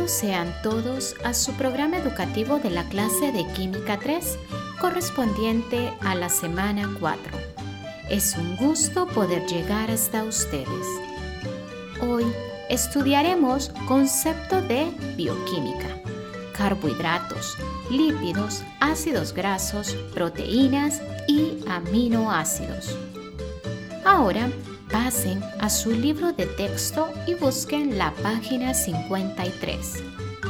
Bienvenidos sean todos a su programa educativo de la clase de Química 3, correspondiente a la semana 4. Es un gusto poder llegar hasta ustedes. Hoy estudiaremos concepto de bioquímica, carbohidratos, lípidos, ácidos grasos, proteínas y aminoácidos. Ahora, pasen a su libro de texto y busquen la página 53.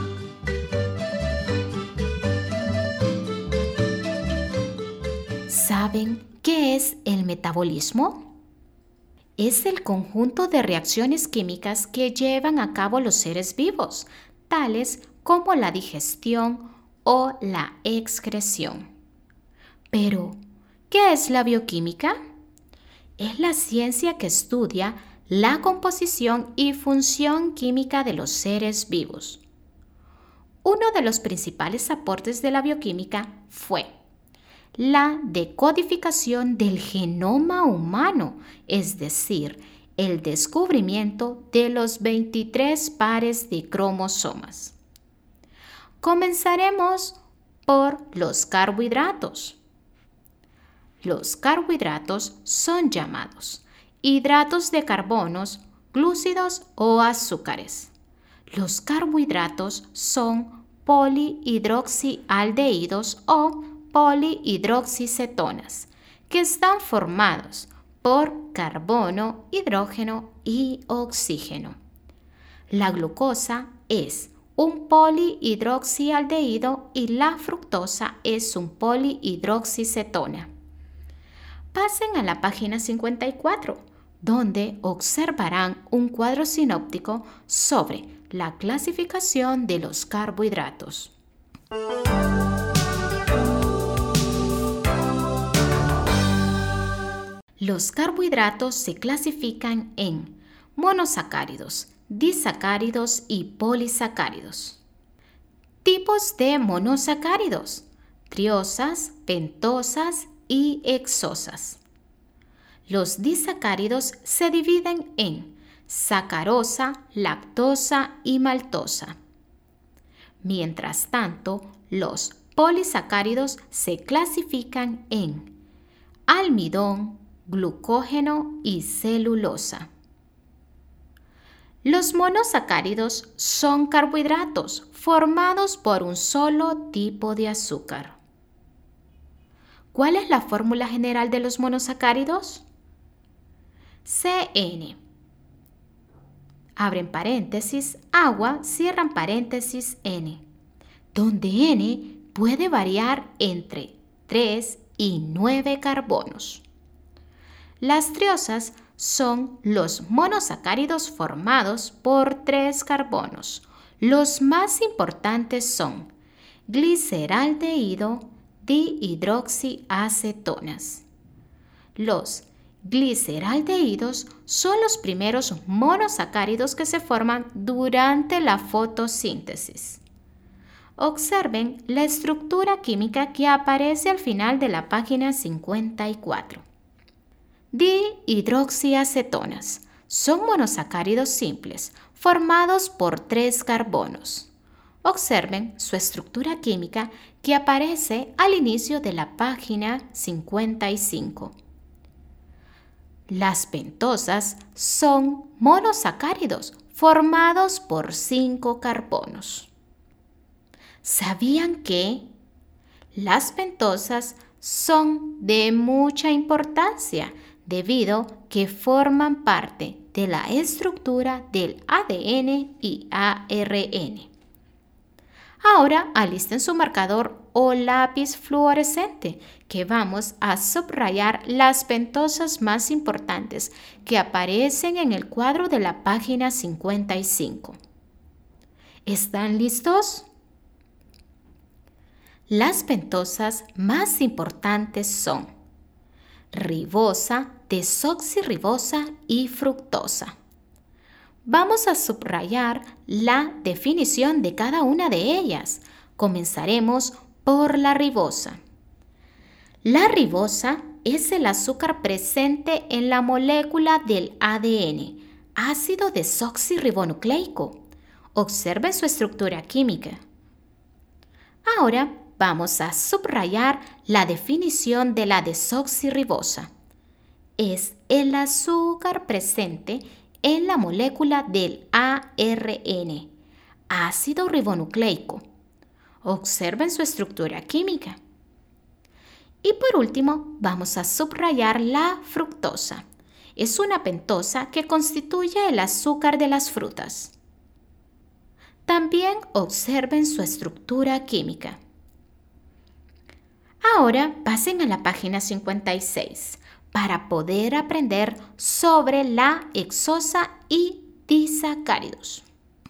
¿Saben qué es el metabolismo? Es el conjunto de reacciones químicas que llevan a cabo los seres vivos, tales como la digestión o la excreción. Pero, ¿qué es la bioquímica? Es la ciencia que estudia la composición y función química de los seres vivos. Uno de los principales aportes de la bioquímica fue la decodificación del genoma humano, es decir, el descubrimiento de los 23 pares de cromosomas. Comenzaremos por los carbohidratos. Los carbohidratos son llamados hidratos de carbonos, glúcidos o azúcares. Los carbohidratos son polihidroxialdehídos o polihidroxicetonas, que están formados por carbono, hidrógeno y oxígeno. La glucosa es un polihidroxialdehído y la fructosa es un polihidroxicetona. Pasen a la página 54, donde observarán un cuadro sinóptico sobre la clasificación de los carbohidratos. Los carbohidratos se clasifican en monosacáridos, disacáridos y polisacáridos. Tipos de monosacáridos: triosas, pentosas y hexosas. Los disacáridos se dividen en sacarosa, lactosa y maltosa. Mientras tanto, los polisacáridos se clasifican en almidón, glucógeno y celulosa. Los monosacáridos son carbohidratos formados por un solo tipo de azúcar. ¿Cuál es la fórmula general de los monosacáridos? CN. Abren paréntesis, agua, cierran paréntesis, N, donde N puede variar entre 3 y 9 carbonos. Las triosas son los monosacáridos formados por 3 carbonos. Los más importantes son gliceraldehído, dihidroxiacetonas. Los gliceraldehídos son los primeros monosacáridos que se forman durante la fotosíntesis. Observen la estructura química que aparece al final de la página 54. Dihidroxiacetonas son monosacáridos simples formados por 3 carbonos. Observen su estructura química que aparece al inicio de la página 55. Las pentosas son monosacáridos formados por 5 carbonos. ¿Sabían que las pentosas son de mucha importancia debido que forman parte de la estructura del ADN y ARN? Ahora alisten su marcador o lápiz fluorescente, que vamos a subrayar las pentosas más importantes que aparecen en el cuadro de la página 55. ¿Están listos? Las pentosas más importantes son ribosa, desoxirribosa y fructosa. Vamos a subrayar la definición de cada una de ellas. Comenzaremos por la ribosa. La ribosa es el azúcar presente en la molécula del ADN, ácido desoxirribonucleico. Observen su estructura química. Ahora vamos a subrayar la definición de la desoxirribosa. Es el azúcar presente en la molécula del ARN, ácido ribonucleico. Observen su estructura química. Y por último, vamos a subrayar la fructosa. Es una pentosa que constituye el azúcar de las frutas. También observen su estructura química. Ahora pasen a la página 56 para poder aprender sobre la hexosa y disacáridos.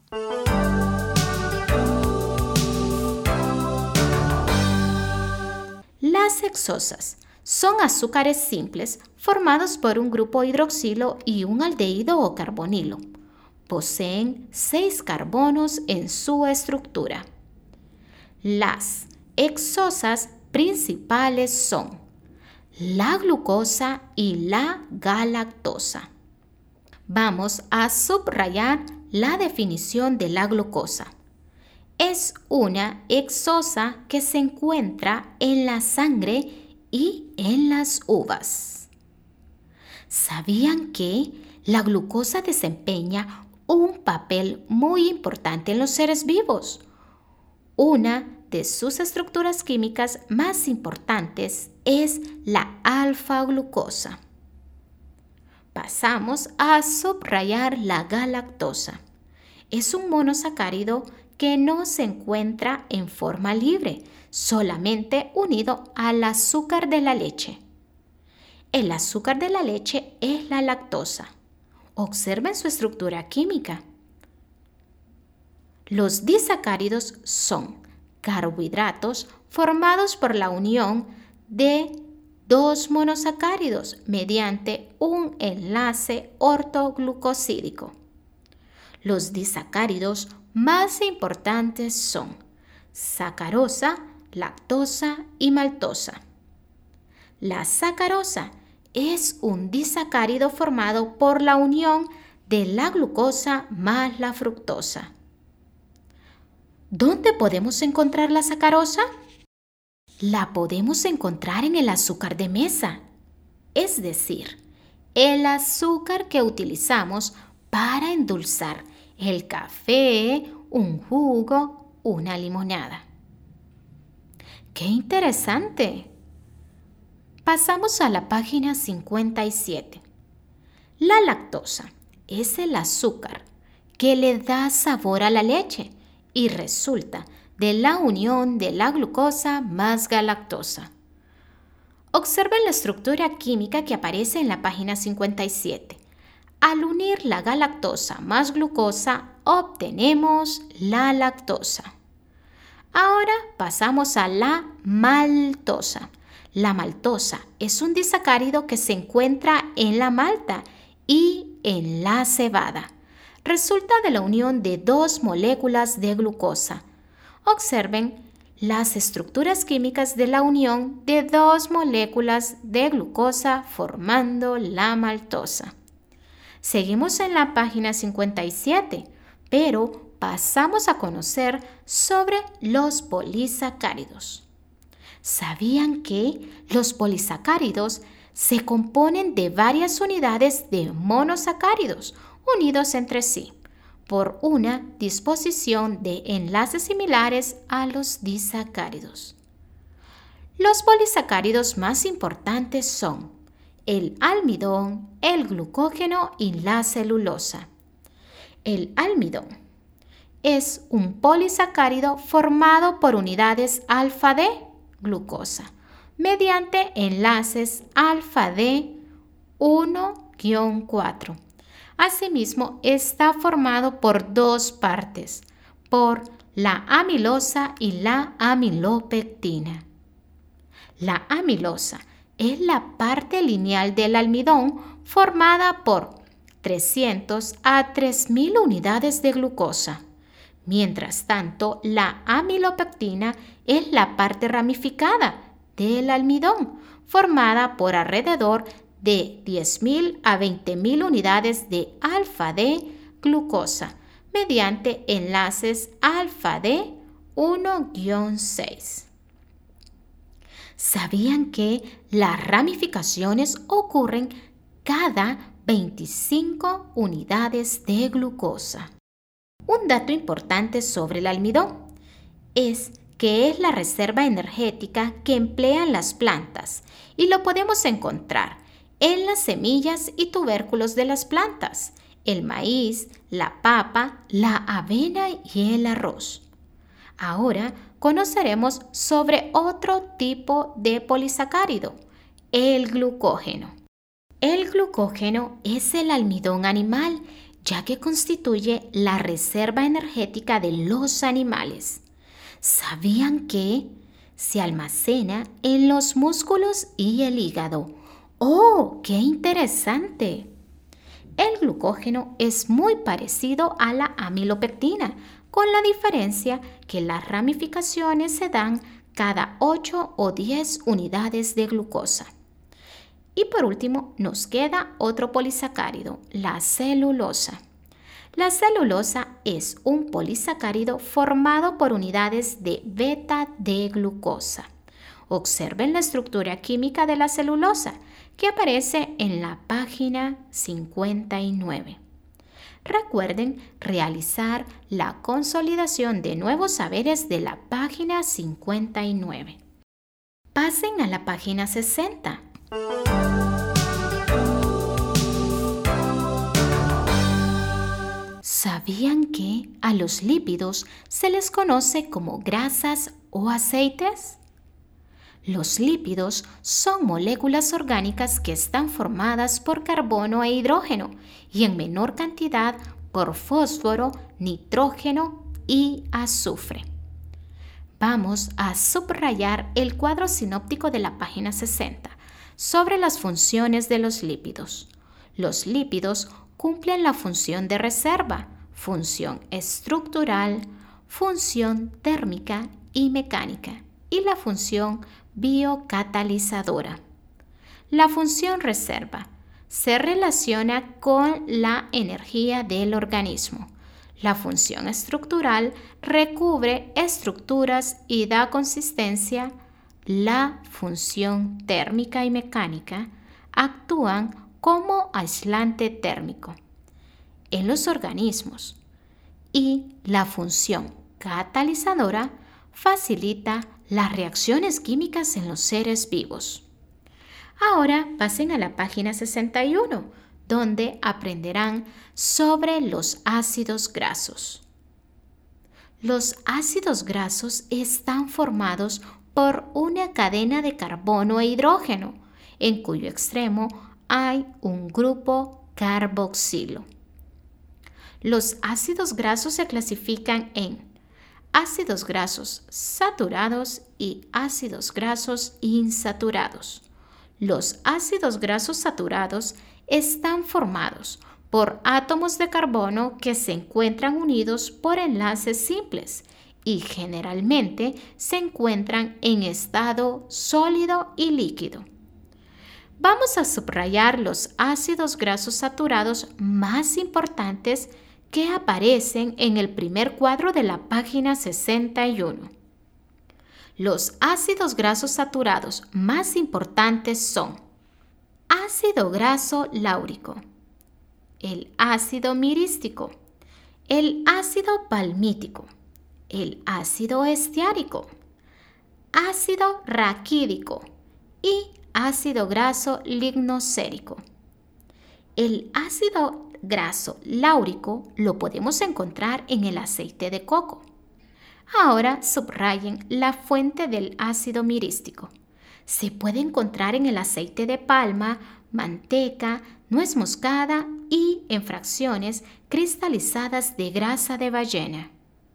Las hexosas son azúcares simples formados por un grupo hidroxilo y un aldehído o carbonilo. Poseen 6 carbonos en su estructura. Las hexosas principales son la glucosa y la galactosa. Vamos a subrayar la definición de la glucosa. Es una hexosa que se encuentra en la sangre y en las uvas. ¿Sabían que la glucosa desempeña un papel muy importante en los seres vivos? Una de sus estructuras químicas más importantes es la alfa-glucosa. Pasamos a subrayar la galactosa. Es un monosacárido que no se encuentra en forma libre, solamente unido al azúcar de la leche. El azúcar de la leche es la lactosa. Observen su estructura química. Los disacáridos son carbohidratos formados por la unión de dos monosacáridos mediante un enlace ortoglucosídico. Los disacáridos más importantes son sacarosa, lactosa y maltosa. La sacarosa es un disacárido formado por la unión de la glucosa más la fructosa. ¿Dónde podemos encontrar la sacarosa? La podemos encontrar en el azúcar de mesa, es decir, el azúcar que utilizamos para endulzar el café, un jugo, una limonada. ¡Qué interesante! Pasamos a la página 57. La lactosa es el azúcar que le da sabor a la leche y resulta de la unión de la glucosa más galactosa. Observen la estructura química que aparece en la página 57. Al unir la galactosa más glucosa, obtenemos la lactosa. Ahora pasamos a la maltosa. La maltosa es un disacárido que se encuentra en la malta y en la cebada. Resulta de la unión de dos moléculas de glucosa. Observen las estructuras químicas de la unión de dos moléculas de glucosa formando la maltosa. Seguimos en la página 57, pero pasamos a conocer sobre los polisacáridos. ¿Sabían que los polisacáridos se componen de varias unidades de monosacáridos unidos entre sí por una disposición de enlaces similares a los disacáridos? Los polisacáridos más importantes son el almidón, el glucógeno y la celulosa. El almidón es un polisacárido formado por unidades alfa de glucosa mediante enlaces alfa D 1-4. Asimismo, está formado por dos partes, por la amilosa y la amilopectina. La amilosa es la parte lineal del almidón formada por 300 a 3000 unidades de glucosa. Mientras tanto, la amilopectina es la parte ramificada del almidón, formada por alrededor de 10.000 a 20.000 unidades de alfa D glucosa, mediante enlaces alfa-D 1-6. ¿Sabían que las ramificaciones ocurren cada 25 unidades de glucosa? Un dato importante sobre el almidón es que es la reserva energética que emplean las plantas y lo podemos encontrar en las semillas y tubérculos de las plantas, el maíz, la papa, la avena y el arroz. Ahora conoceremos sobre otro tipo de polisacárido, el glucógeno. El glucógeno es el almidón animal, ya que constituye la reserva energética de los animales. ¿Sabían que se almacena en los músculos y el hígado? ¡Oh, qué interesante! El glucógeno es muy parecido a la amilopectina, con la diferencia que las ramificaciones se dan cada 8 o 10 unidades de glucosa. Y por último, nos queda otro polisacárido, la celulosa. La celulosa es un polisacárido formado por unidades de beta-D-glucosa. Observen la estructura química de la celulosa, que aparece en la página 59. Recuerden realizar la consolidación de nuevos saberes de la página 59. Pasen a la página 60. ¿Sabían que a los lípidos se les conoce como grasas o aceites? Los lípidos son moléculas orgánicas que están formadas por carbono e hidrógeno y en menor cantidad por fósforo, nitrógeno y azufre. Vamos a subrayar el cuadro sinóptico de la página 60 sobre las funciones de los lípidos. Los lípidos cumplen la función de reserva, función estructural, función térmica y mecánica y la función biocatalizadora. La función reserva se relaciona con la energía del organismo. La función estructural recubre estructuras y da consistencia. La función térmica y mecánica actúan como aislante térmico en los organismos y la función catalizadora facilita las reacciones químicas en los seres vivos. Ahora pasen a la página 61, donde aprenderán sobre los ácidos grasos. Los ácidos grasos están formados por una cadena de carbono e hidrógeno, en cuyo extremo hay un grupo carboxilo. Los ácidos grasos se clasifican en ácidos grasos saturados y ácidos grasos insaturados. Los ácidos grasos saturados están formados por átomos de carbono que se encuentran unidos por enlaces simples y generalmente se encuentran en estado sólido y líquido. Vamos a subrayar los ácidos grasos saturados más importantes que aparecen en el primer cuadro de la página 61. Los ácidos grasos saturados más importantes son ácido graso láurico, el ácido mirístico, el ácido palmítico, el ácido estiárico, ácido raquídico y ácido graso lignocérico. El ácido graso láurico lo podemos encontrar en el aceite de coco. Ahora subrayen la fuente del ácido mirístico. Se puede encontrar en el aceite de palma, manteca, nuez moscada y en fracciones cristalizadas de grasa de ballena.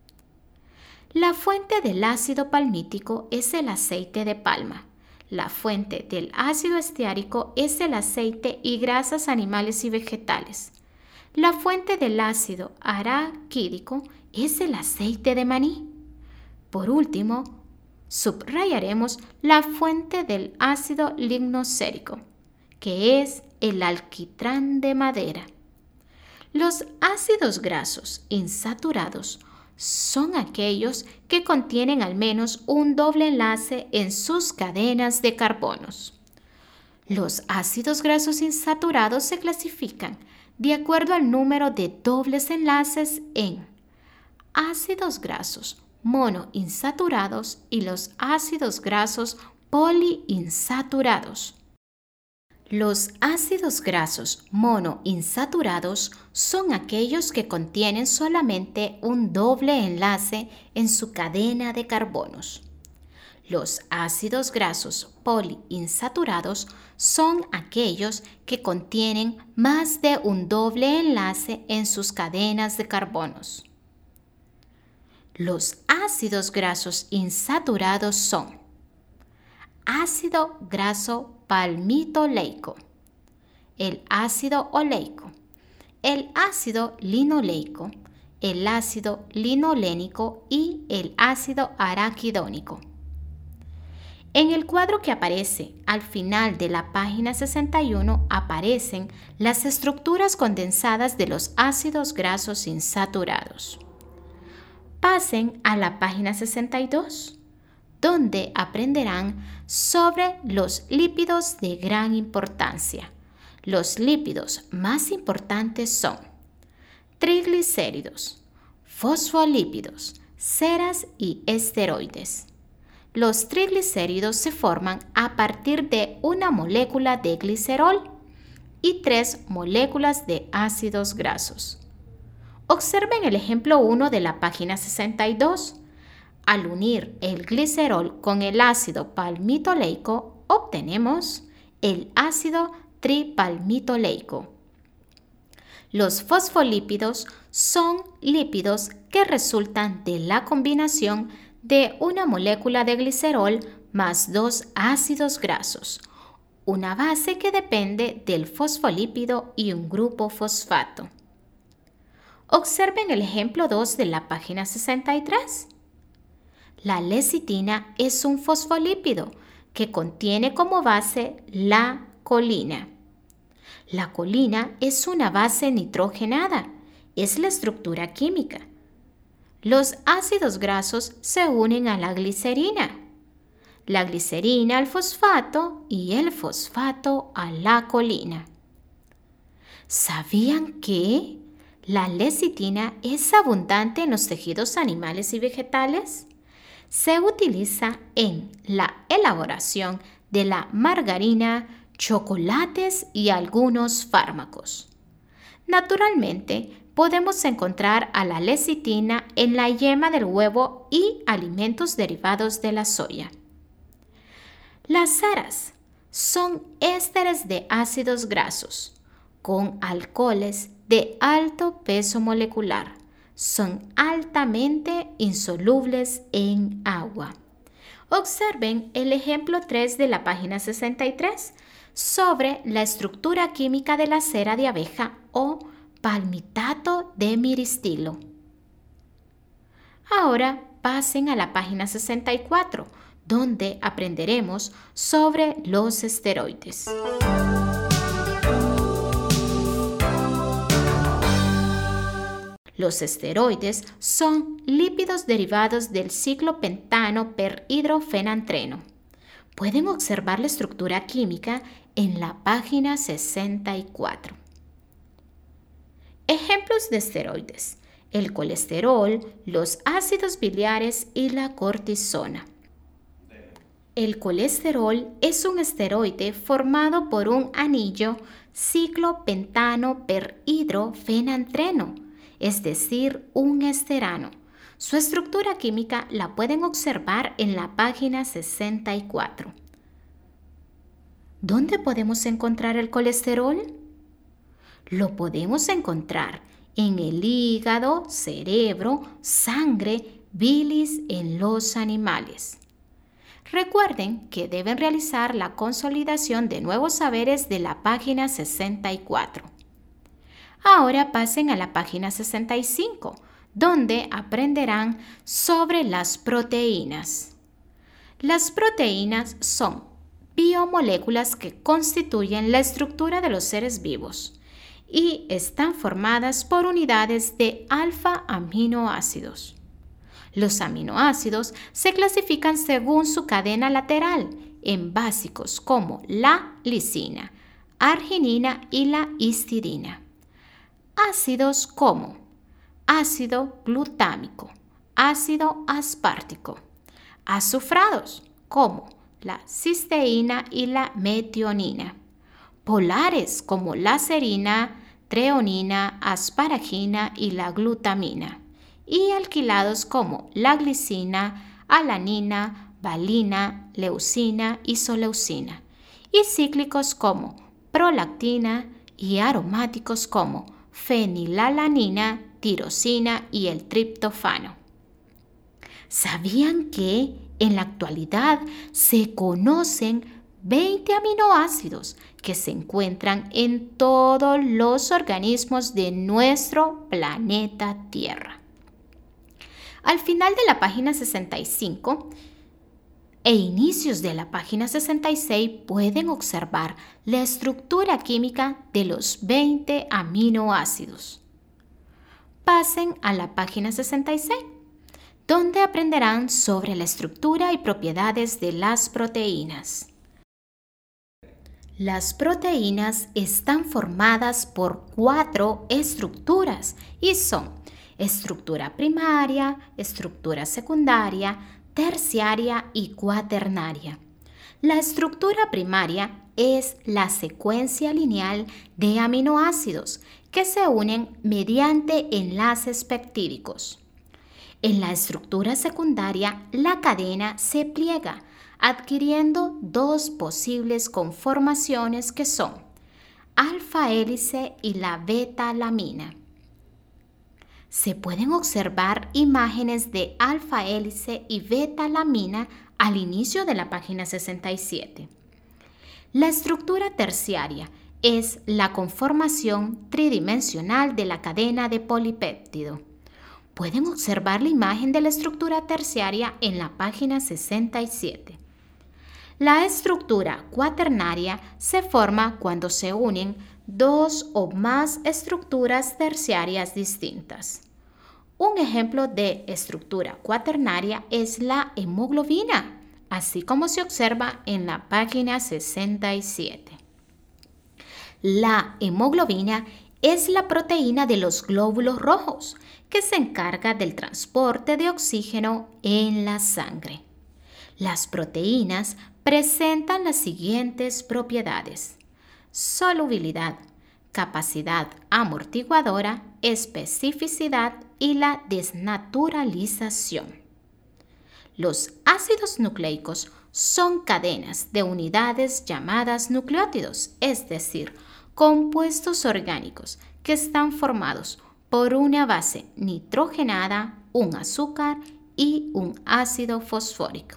La fuente del ácido palmítico es el aceite de palma. La fuente del ácido estiárico es el aceite y grasas animales y vegetales. La fuente del ácido araquídico es el aceite de maní. Por último, subrayaremos la fuente del ácido lignocérico, que es el alquitrán de madera. Los ácidos grasos insaturados son aquellos que contienen al menos un doble enlace en sus cadenas de carbonos. Los ácidos grasos insaturados se clasifican de acuerdo al número de dobles enlaces en ácidos grasos monoinsaturados y los ácidos grasos poliinsaturados. Los ácidos grasos monoinsaturados son aquellos que contienen solamente un doble enlace en su cadena de carbonos. Los ácidos grasos poliinsaturados son aquellos que contienen más de un doble enlace en sus cadenas de carbonos. Los ácidos grasos insaturados son ácido graso palmitoleico, el ácido oleico, el ácido linoleico, el ácido linolénico y el ácido araquidónico. En el cuadro que aparece al final de la página 61 aparecen las estructuras condensadas de los ácidos grasos insaturados. Pasen a la página 62. Donde aprenderán sobre los lípidos de gran importancia. Los lípidos más importantes son triglicéridos, fosfolípidos, ceras y esteroides. Los triglicéridos se forman a partir de una molécula de glicerol y 3 moléculas de ácidos grasos. Observen el ejemplo 1 de la página 62. Al unir el glicerol con el ácido palmitoleico, obtenemos el ácido tripalmitoleico. Los fosfolípidos son lípidos que resultan de la combinación de una molécula de glicerol más 2 ácidos grasos, una base que depende del fosfolípido y un grupo fosfato. Observen el ejemplo 2 de la página 63. La lecitina es un fosfolípido que contiene como base la colina. La colina es una base nitrogenada, es la estructura química. Los ácidos grasos se unen a la glicerina al fosfato y el fosfato a la colina. ¿Sabían que la lecitina es abundante en los tejidos animales y vegetales? Se utiliza en la elaboración de la margarina, chocolates y algunos fármacos. Naturalmente, podemos encontrar a la lecitina en la yema del huevo y alimentos derivados de la soya. Las ceras son ésteres de ácidos grasos con alcoholes de alto peso molecular. Son altamente insolubles en agua. Observen el ejemplo 3 de la página 63 sobre la estructura química de la cera de abeja o palmitato de miristilo. Ahora pasen a la página 64, donde aprenderemos sobre los esteroides. Los esteroides son lípidos derivados del ciclopentano perhidrofenantreno. Pueden observar la estructura química en la página 64. Ejemplos de esteroides: el colesterol, los ácidos biliares y la cortisona. El colesterol es un esteroide formado por un anillo ciclopentano perhidrofenantreno, es decir, un esterano. Su estructura química la pueden observar en la página 64. ¿Dónde podemos encontrar el colesterol? Lo podemos encontrar en el hígado, cerebro, sangre, bilis en los animales. Recuerden que deben realizar la consolidación de nuevos saberes de la página 64. Ahora pasen a la página 65, donde aprenderán sobre las proteínas. Las proteínas son biomoléculas que constituyen la estructura de los seres vivos y están formadas por unidades de alfa-aminoácidos. Los aminoácidos se clasifican según su cadena lateral en básicos como la lisina, arginina y la histidina. Ácidos como ácido glutámico, ácido aspartico. Azufrados como la cisteína y la metionina. Polares como la serina, treonina, asparagina y la glutamina. Y alquilados como la glicina, alanina, valina, leucina, isoleucina. Y cíclicos como prolactina y aromáticos como fenilalanina, tirosina y el triptofano. ¿Sabían que en la actualidad se conocen 20 aminoácidos que se encuentran en todos los organismos de nuestro planeta Tierra? Al final de la página 65 e inicios de la página 66 pueden observar la estructura química de los 20 aminoácidos. Pasen a la página 66, donde aprenderán sobre la estructura y propiedades de las proteínas. Las proteínas están formadas por 4 estructuras y son estructura primaria, estructura secundaria, terciaria y cuaternaria. La estructura primaria es la secuencia lineal de aminoácidos que se unen mediante enlaces peptídicos. En la estructura secundaria, la cadena se pliega, adquiriendo 2 posibles conformaciones que son alfa hélice y la beta lamina. Se pueden observar imágenes de alfa hélice y beta lamina al inicio de la página 67. La estructura terciaria es la conformación tridimensional de la cadena de polipéptido. Pueden observar la imagen de la estructura terciaria en la página 67. La estructura cuaternaria se forma cuando se unen 2 o más estructuras terciarias distintas. Un ejemplo de estructura cuaternaria es la hemoglobina, así como se observa en la página 67. La hemoglobina es la proteína de los glóbulos rojos que se encarga del transporte de oxígeno en la sangre. Las proteínas presentan las siguientes propiedades: solubilidad, capacidad amortiguadora, especificidad y la desnaturalización. Los ácidos nucleicos son cadenas de unidades llamadas nucleótidos, es decir, compuestos orgánicos que están formados por una base nitrogenada, un azúcar y un ácido fosfórico.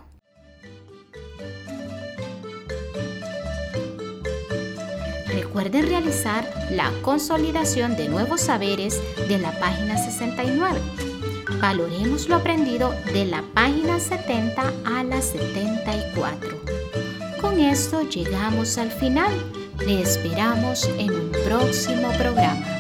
Recuerden realizar la consolidación de nuevos saberes de la página 69. Valoremos lo aprendido de la página 70 a la 74. Con esto llegamos al final. Le esperamos en un próximo programa.